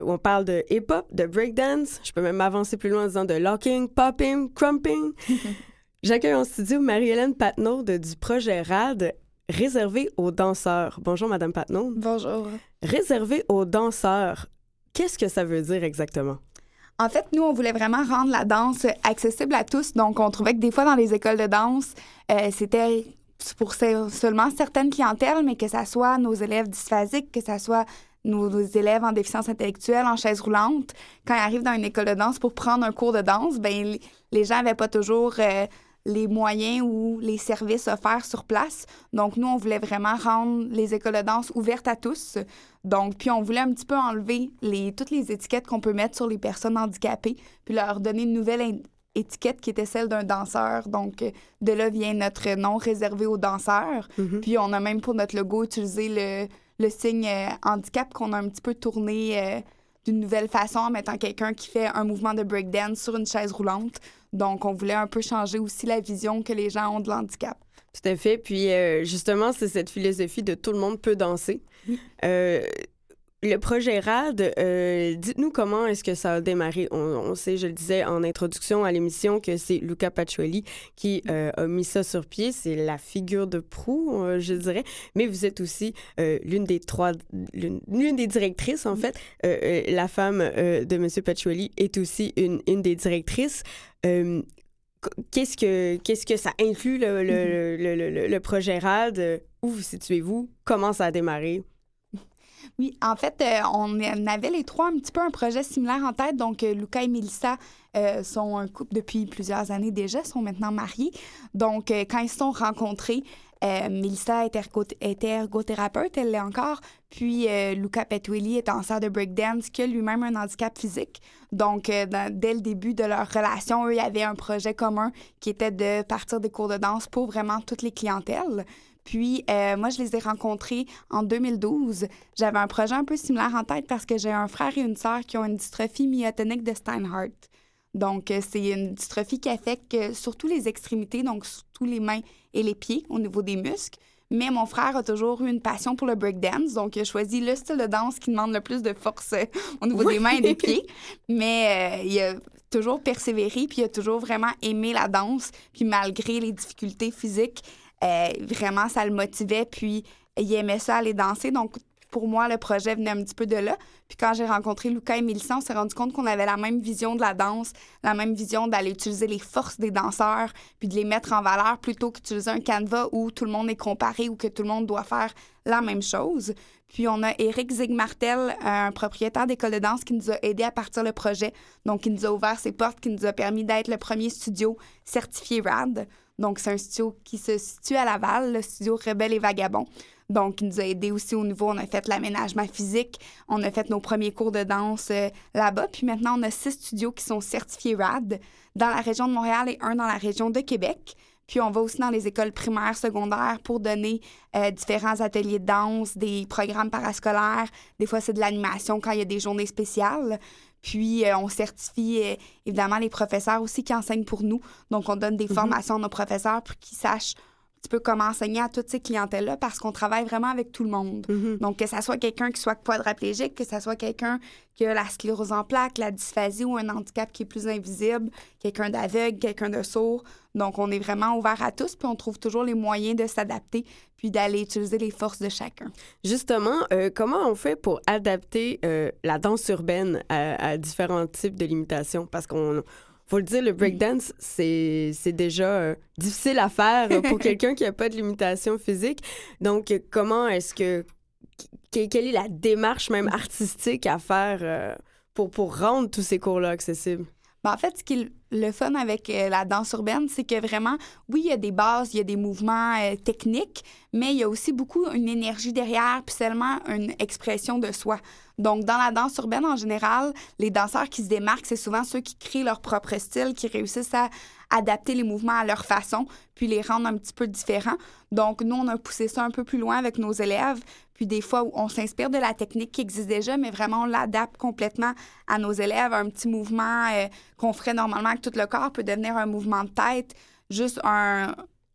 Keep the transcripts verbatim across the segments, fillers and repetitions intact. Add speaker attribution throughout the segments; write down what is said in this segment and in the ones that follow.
Speaker 1: on parle de hip-hop, de breakdance. Je peux même m'avancer plus loin en disant de locking, popping, crumping. J'accueille en studio Marie-Hélène Patnaud de, du projet R A D, réservé aux danseurs. Bonjour, Madame Patnaud.
Speaker 2: Bonjour.
Speaker 1: Réservé aux danseurs, qu'est-ce que ça veut dire exactement?
Speaker 2: En fait, nous, on voulait vraiment rendre la danse accessible à tous. Donc, on trouvait que des fois, dans les écoles de danse, euh, c'était pour seulement certaines clientèles, mais que ça soit nos élèves dysphasiques, que ça soit nos, nos élèves en déficience intellectuelle, en chaise roulante. Quand ils arrivent dans une école de danse pour prendre un cours de danse, ben les gens n'avaient pas toujours euh, les moyens ou les services offerts sur place. Donc, nous, on voulait vraiment rendre les écoles de danse ouvertes à tous. Donc, puis on voulait un petit peu enlever les, toutes les étiquettes qu'on peut mettre sur les personnes handicapées, puis leur donner une nouvelle in- étiquette qui était celle d'un danseur. Donc, de là vient notre nom réservé aux danseurs. Mm-hmm. Puis on a même pour notre logo utilisé le, le signe euh, handicap qu'on a un petit peu tourné euh, d'une nouvelle façon en mettant quelqu'un qui fait un mouvement de breakdance sur une chaise roulante. Donc, on voulait un peu changer aussi la vision que les gens ont de l'handicap.
Speaker 1: Tout à fait. Puis, euh, justement, c'est cette philosophie de tout le monde peut danser. Oui. Euh, le projet R A D, euh, dites-nous comment est-ce que ça a démarré. On, on sait, je le disais en introduction à l'émission, que c'est Luca Paciuoli qui euh, a mis ça sur pied. C'est la figure de proue, euh, je dirais. Mais vous êtes aussi euh, l'une des trois, l'une, l'une des directrices, en fait. Euh, euh, la femme euh, de M. Paciuoli est aussi une, une des directrices. Euh, Qu'est-ce que, qu'est-ce que ça inclut, le, le, mm-hmm. le, le, le, le projet R A D? Où vous situez-vous? Comment ça a démarré?
Speaker 2: Oui, en fait, euh, on avait les trois un petit peu un projet similaire en tête. Donc, euh, Luca et Mélissa euh, sont un couple depuis plusieurs années déjà, sont maintenant mariés. Donc, euh, quand ils se sont rencontrés, euh, Mélissa est, ergo- est ergothérapeute, elle l'est encore. Puis, euh, Luca Paciuoli est danseur de breakdance qui a lui-même un handicap physique. Donc, euh, dans, dès le début de leur relation, eux, il y avait un projet commun qui était de partir des cours de danse pour vraiment toutes les clientèles. Puis, euh, moi, je les ai rencontrés en deux mille douze. J'avais un projet un peu similaire en tête parce que j'ai un frère et une sœur qui ont une dystrophie myotonique de Steinhardt. Donc, euh, c'est une dystrophie qui affecte euh, surtout les extrémités, donc surtout les mains et les pieds au niveau des muscles. Mais mon frère a toujours eu une passion pour le breakdance, donc il a choisi le style de danse qui demande le plus de force euh, au niveau oui. des mains et des pieds. Mais euh, il a toujours persévéré, puis il a toujours vraiment aimé la danse. Puis malgré les difficultés physiques, Euh, vraiment, ça le motivait, puis il aimait ça aller danser. Donc, pour moi, le projet venait un petit peu de là. Puis quand j'ai rencontré Luca et Mélissa, on s'est rendu compte qu'on avait la même vision de la danse, la même vision d'aller utiliser les forces des danseurs, puis de les mettre en valeur plutôt qu'utiliser un canevas où tout le monde est comparé ou que tout le monde doit faire la même chose. Puis on a Éric Zigmartel, un propriétaire d'école de danse qui nous a aidé à partir le projet. Donc, il nous a ouvert ses portes, qui nous a permis d'être le premier studio certifié R A D. Donc, c'est un studio qui se situe à Laval, le studio Rebelle et Vagabond. Donc, il nous a aidés aussi au niveau, on a fait l'aménagement physique, on a fait nos premiers cours de danse euh, là-bas. Puis maintenant, on a six studios qui sont certifiés R A D dans la région de Montréal et un dans la région de Québec. Puis on va aussi dans les écoles primaires, secondaires pour donner euh, différents ateliers de danse, des programmes parascolaires. Des fois, c'est de l'animation quand il y a des journées spéciales. Puis, euh, on certifie euh, évidemment les professeurs aussi qui enseignent pour nous. Donc, on donne des mm-hmm. formations à nos professeurs pour qu'ils sachent un petit peu comment enseigner à toutes ces clientèles-là parce qu'on travaille vraiment avec tout le monde. Mm-hmm. Donc, que ça soit quelqu'un qui soit quadraplégique, que ça soit quelqu'un qui a la sclérose en plaques, la dysphasie ou un handicap qui est plus invisible, quelqu'un d'aveugle, quelqu'un de sourd. Donc, on est vraiment ouvert à tous, puis on trouve toujours les moyens de s'adapter puis d'aller utiliser les forces de chacun.
Speaker 1: Justement, euh, comment on fait pour adapter euh, la danse urbaine à, à différents types de limitations? Parce qu'on faut le dire, le breakdance, c'est, c'est déjà euh, difficile à faire pour quelqu'un qui n'a pas de limitation physique. Donc, comment est-ce que... Quelle est la démarche même artistique à faire euh, pour, pour rendre tous ces cours-là accessibles?
Speaker 2: Ben, en fait, ce qui est le fun avec euh, la danse urbaine, c'est que vraiment, oui, il y a des bases, il y a des mouvements euh, techniques, mais il y a aussi beaucoup une énergie derrière, puis seulement une expression de soi. Donc, dans la danse urbaine, en général, les danseurs qui se démarquent, c'est souvent ceux qui créent leur propre style, qui réussissent à adapter les mouvements à leur façon, puis les rendre un petit peu différents. Donc, nous, on a poussé ça un peu plus loin avec nos élèves. Puis des fois, on s'inspire de la technique qui existe déjà, mais vraiment, on l'adapte complètement à nos élèves. Un petit mouvement euh, qu'on ferait normalement avec tout le corps peut devenir un mouvement de tête. Juste un,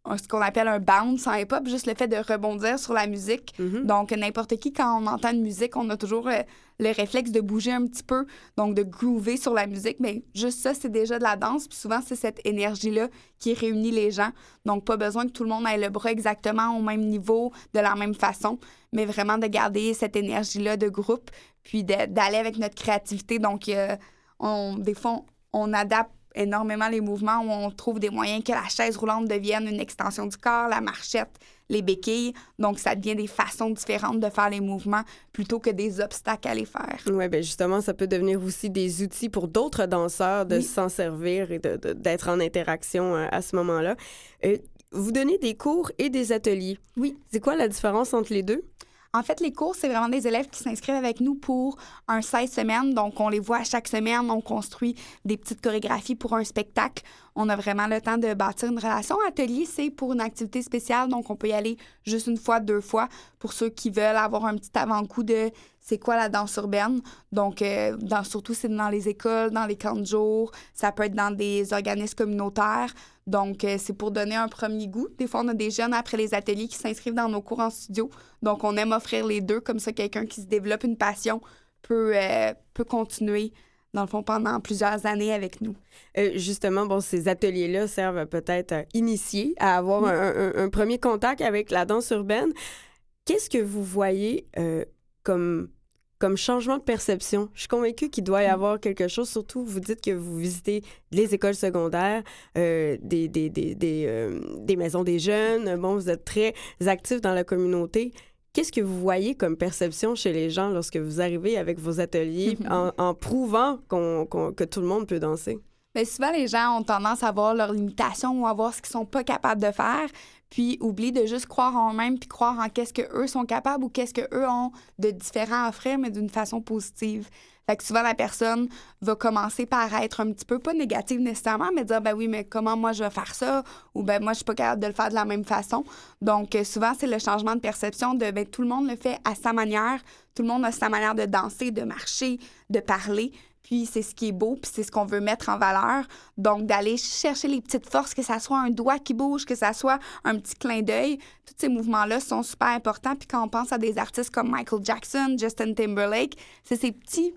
Speaker 2: ce qu'on appelle un bounce en hip-hop, juste le fait de rebondir sur la musique. Mm-hmm. Donc, n'importe qui, quand on entend une musique, on a toujours le, le réflexe de bouger un petit peu, donc de groover sur la musique. Mais juste ça, c'est déjà de la danse. Puis souvent, c'est cette énergie-là qui réunit les gens. Donc, pas besoin que tout le monde ait le bras exactement au même niveau, de la même façon, mais vraiment de garder cette énergie-là de groupe, puis de, d'aller avec notre créativité. Donc, euh, on, des fois, on, on adapte énormément les mouvements où on trouve des moyens que la chaise roulante devienne une extension du corps, la marchette, les béquilles. Donc, ça devient des façons différentes de faire les mouvements plutôt que des obstacles à les faire.
Speaker 1: Oui, bien justement, ça peut devenir aussi des outils pour d'autres danseurs de oui. s'en servir et de, de, d'être en interaction à, à ce moment-là. Euh, vous donnez des cours et des ateliers.
Speaker 2: Oui.
Speaker 1: C'est quoi la différence entre les deux?
Speaker 2: En fait, les cours, c'est vraiment des élèves qui s'inscrivent avec nous pour un seize semaines. Donc, on les voit chaque semaine. On construit des petites chorégraphies pour un spectacle. On a vraiment le temps de bâtir une relation. Atelier, c'est pour une activité spéciale. Donc, on peut y aller juste une fois, deux fois pour ceux qui veulent avoir un petit avant-goût de c'est quoi la danse urbaine. Donc, euh, dans, surtout, c'est dans les écoles, dans les camps de jour. Ça peut être dans des organismes communautaires. Donc, euh, c'est pour donner un premier goût. Des fois, on a des jeunes après les ateliers qui s'inscrivent dans nos cours en studio. Donc, on aime offrir les deux. Comme ça, quelqu'un qui se développe une passion peut, euh, peut continuer, dans le fond, pendant plusieurs années avec nous.
Speaker 1: Euh, justement, bon, ces ateliers-là servent peut-être à initier, à avoir oui. un, un, un premier contact avec la danse urbaine. Qu'est-ce que vous voyez euh, comme... comme changement de perception? Je suis convaincue qu'il doit y avoir quelque chose. Surtout, vous dites que vous visitez les écoles secondaires, euh, des, des, des, des, euh, des maisons des jeunes. Bon, vous êtes très actifs dans la communauté. Qu'est-ce que vous voyez comme perception chez les gens lorsque vous arrivez avec vos ateliers en, en prouvant qu'on, qu'on, que tout le monde peut danser?
Speaker 2: Bien, souvent, les gens ont tendance à voir leurs limitations ou à voir ce qu'ils sont pas capables de faire, puis oublient de juste croire en eux-mêmes puis croire en qu'est-ce qu'eux sont capables ou qu'est-ce qu'eux ont de différent à offrir, mais d'une façon positive. Fait que souvent, la personne va commencer par être un petit peu, pas négative nécessairement, mais dire, ben oui, mais comment moi je vais faire ça? Ou ben moi, je suis pas capable de le faire de la même façon. Donc, souvent, c'est le changement de perception de, ben tout le monde le fait à sa manière. Tout le monde a sa manière de danser, de marcher, de parler. Puis c'est ce qui est beau, puis c'est ce qu'on veut mettre en valeur. Donc, d'aller chercher les petites forces, que ça soit un doigt qui bouge, que ça soit un petit clin d'œil. Tous ces mouvements-là sont super importants. Puis quand on pense à des artistes comme Michael Jackson, Justin Timberlake, c'est ces petits...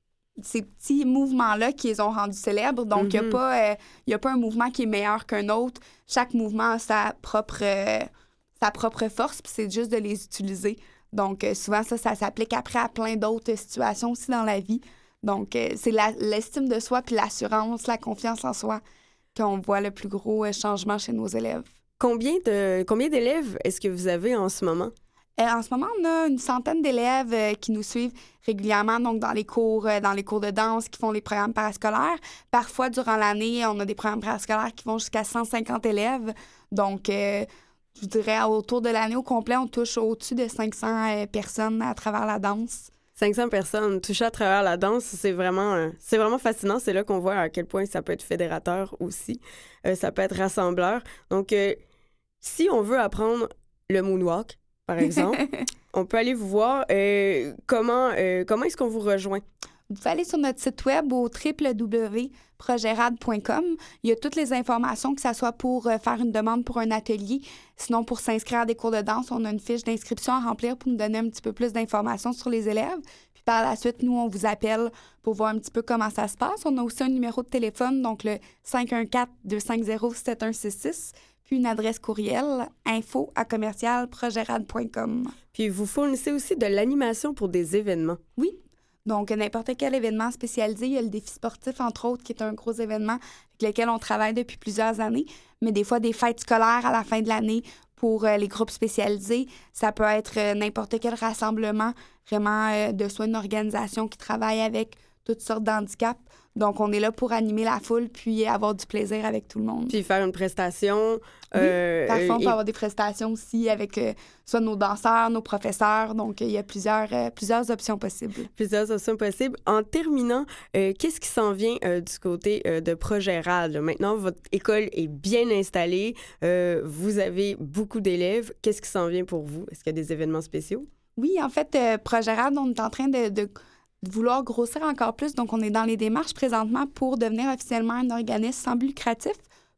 Speaker 2: ces petits mouvements-là qui les ont rendus célèbres. Donc, il mm-hmm. n'y a pas, euh, y a pas un mouvement qui est meilleur qu'un autre. Chaque mouvement a sa propre, euh, sa propre force, puis c'est juste de les utiliser. Donc, euh, souvent, ça, ça s'applique après à plein d'autres situations aussi dans la vie. Donc, euh, c'est la, l'estime de soi puis l'assurance, la confiance en soi qu'on voit le plus gros euh, changement chez nos élèves.
Speaker 1: Combien, de, combien d'élèves est-ce que vous avez en ce moment?
Speaker 2: Euh, en ce moment, on a une centaine d'élèves euh, qui nous suivent régulièrement, donc dans les cours, euh, dans les cours de danse, qui font les programmes parascolaires. Parfois, durant l'année, on a des programmes parascolaires qui vont jusqu'à cent cinquante élèves. Donc, euh, je dirais, autour de l'année au complet, on touche au-dessus de cinq cents euh, personnes à travers la danse.
Speaker 1: cinq cents personnes touchées à travers la danse, c'est vraiment, euh, c'est vraiment fascinant. C'est là qu'on voit à quel point ça peut être fédérateur aussi. Euh, ça peut être rassembleur. Donc, euh, si on veut apprendre le moonwalk, par exemple, on peut aller vous voir. Euh, comment euh, comment est-ce qu'on vous rejoint?
Speaker 2: Vous pouvez aller sur notre site web au w w w point progerad point com. Il y a toutes les informations, que ce soit pour euh, faire une demande pour un atelier. Sinon, pour s'inscrire à des cours de danse, on a une fiche d'inscription à remplir pour nous donner un petit peu plus d'informations sur les élèves. Puis par la suite, nous, on vous appelle pour voir un petit peu comment ça se passe. On a aussi un numéro de téléphone, donc le cinq un quatre, deux cinq zéro, sept un six six. Puis une adresse courriel, info à commercial progerad point com.
Speaker 1: Puis vous fournissez aussi de l'animation pour des événements.
Speaker 2: Oui. Donc, n'importe quel événement spécialisé. Il y a le défi sportif, entre autres, qui est un gros événement avec lequel on travaille depuis plusieurs années. Mais des fois, des fêtes scolaires à la fin de l'année pour euh, les groupes spécialisés. Ça peut être euh, n'importe quel rassemblement, vraiment, euh, de soit une organisation qui travaille avec toutes sortes d'handicaps. Donc, on est là pour animer la foule puis avoir du plaisir avec tout le monde.
Speaker 1: Puis faire une prestation.
Speaker 2: Oui,
Speaker 1: euh,
Speaker 2: parfois, on peut
Speaker 1: et...
Speaker 2: avoir des prestations aussi avec euh, soit nos danseurs, nos professeurs. Donc, il y a plusieurs, euh, plusieurs options possibles.
Speaker 1: Plusieurs options possibles. En terminant, euh, qu'est-ce qui s'en vient euh, du côté euh, de Progerad? Maintenant, votre école est bien installée. Euh, vous avez beaucoup d'élèves. Qu'est-ce qui s'en vient pour vous? Est-ce qu'il y a des événements spéciaux?
Speaker 2: Oui, en fait, euh, Progerad, on est en train de... de... de vouloir grossir encore plus. Donc, on est dans les démarches présentement pour devenir officiellement un organisme sans but lucratif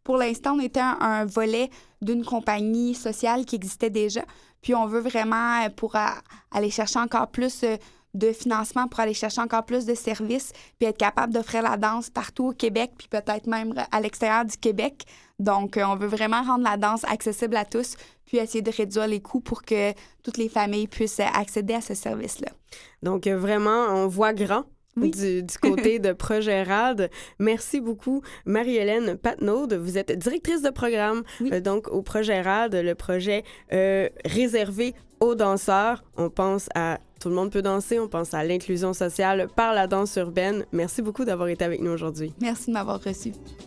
Speaker 2: pour l'instant, on était un, un volet d'une compagnie sociale qui existait déjà. Puis on veut vraiment, pour a, aller chercher encore plus euh, de financement, pour aller chercher encore plus de services, puis être capable d'offrir la danse partout au Québec, puis peut-être même à l'extérieur du Québec. Donc, euh, on veut vraiment rendre la danse accessible à tous, puis essayer de réduire les coûts pour que toutes les familles puissent accéder à ce service-là.
Speaker 1: Donc, euh, vraiment, on voit grand.
Speaker 2: Oui.
Speaker 1: Du, du côté de Projet RAD. Merci beaucoup, Marie-Hélène Patnaud. Vous êtes directrice de programme,
Speaker 2: Oui.
Speaker 1: euh, donc au Projet RAD, le projet euh, réservé aux danseurs. On pense à Tout le monde peut danser, on pense à l'inclusion sociale par la danse urbaine. Merci beaucoup d'avoir été avec nous aujourd'hui.
Speaker 2: Merci de m'avoir reçu.